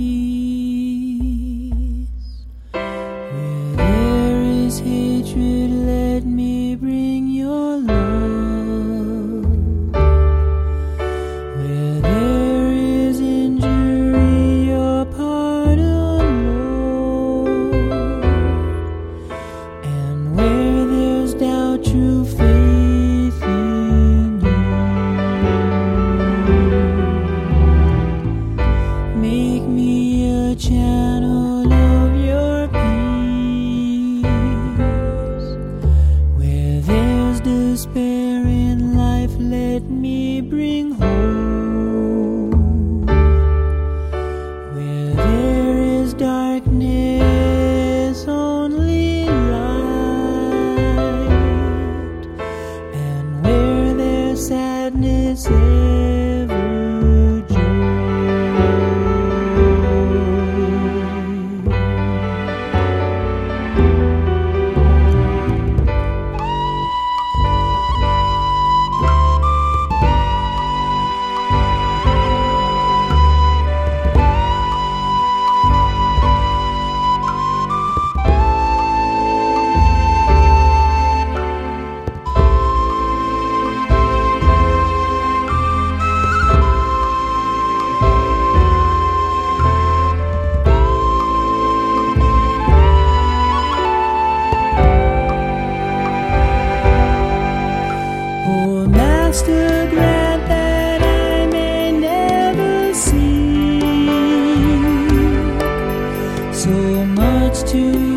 Where there is hatred, let me bring your love. Where there is injury, your pardon, Lord. And where there's doubt, true faith in you. Make me a channel of your peace. Where there's despair in life, let me bring hope. Where there is darkness, only light. And where there's sadness, ever joy. Oh, Master, grant that I may never see so much to